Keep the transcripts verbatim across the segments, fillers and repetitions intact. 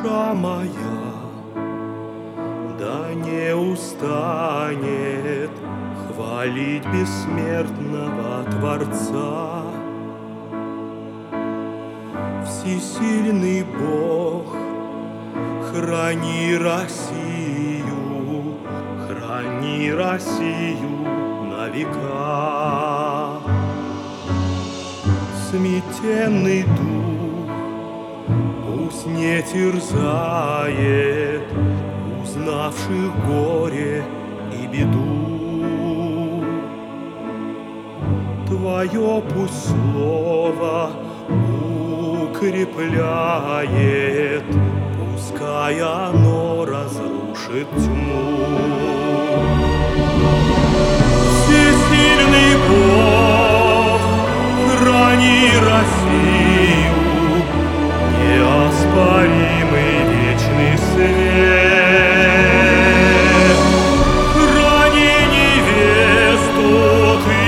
душа моя, да не устанет хвалить бессмертного Творца. Всесильный Бог, храни Россию, храни Россию на века. Смятенный дух пусть не терзает узнавших горе и беду. Твое пусть слово укрепляет, пускай оно разрушит тьму. Всесильный Бог, храни Россию, неоспоримый вечный свет. Храни невесту ты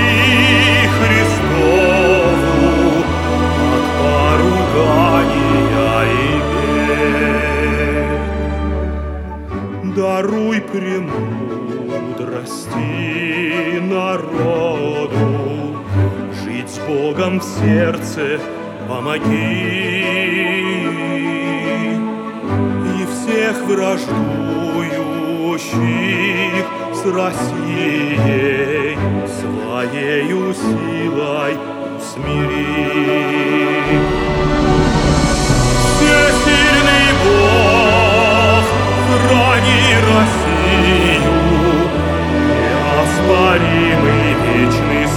Христову от поругания и бед. Даруй премудрости народу, жить с Богом в сердце помоги. И всех враждующих с Россией своею силой усмири. Всесильный Бог, храни Россию, неоспоримый вечный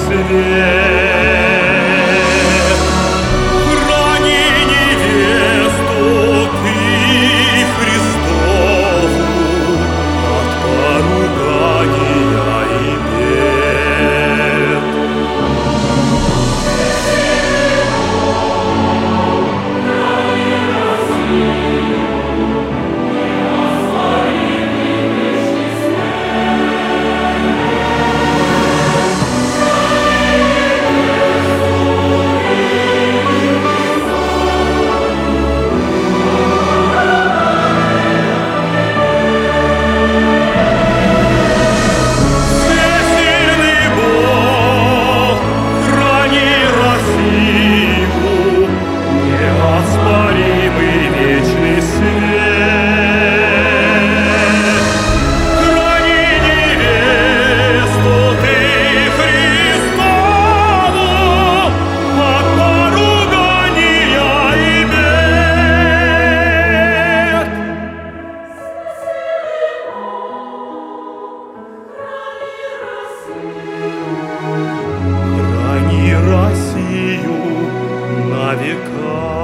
свет. Храни невесту ты Христову от поругания и бед. Россию на века.